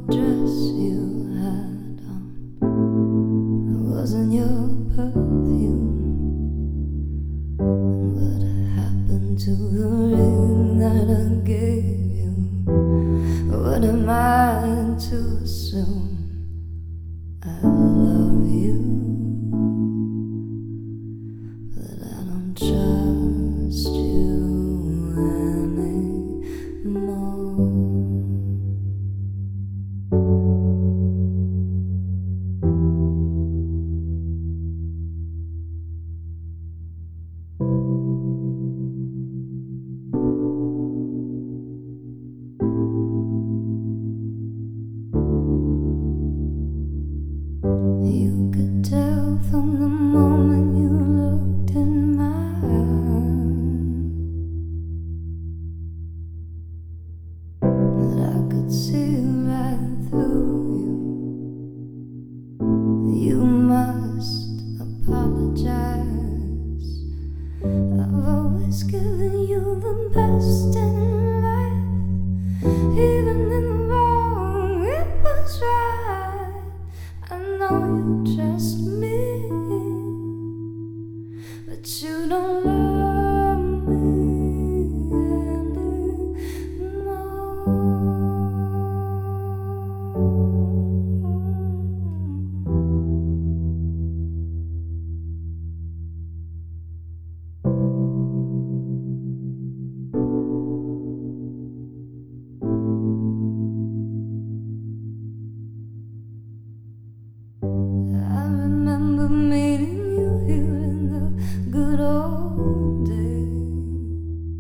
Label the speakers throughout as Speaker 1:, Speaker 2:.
Speaker 1: dress you had on, it wasn't your perfume. And what happened to the ring that I gave you? What am I to assume? I love you, but I don't trust you anymore. You could tell from the moment you looked in my eyes that I could see right through you. You must apologize. I've always given you the best in life, even in the wrong, it was right. I know you trust me, but you don't love me I remember meeting you here in the good old days.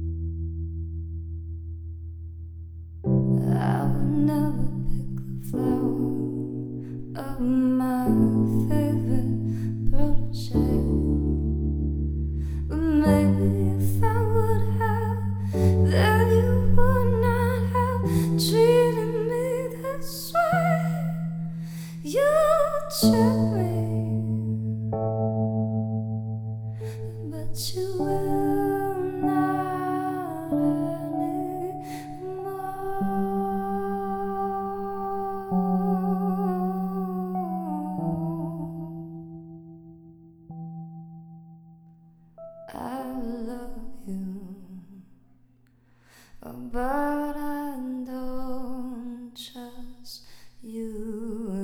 Speaker 1: I would never pick the flower of my favorite protege, but maybe if I would have, then you would not have treated me this way. You check me, but you will not anymore. I love you, but I don't trust you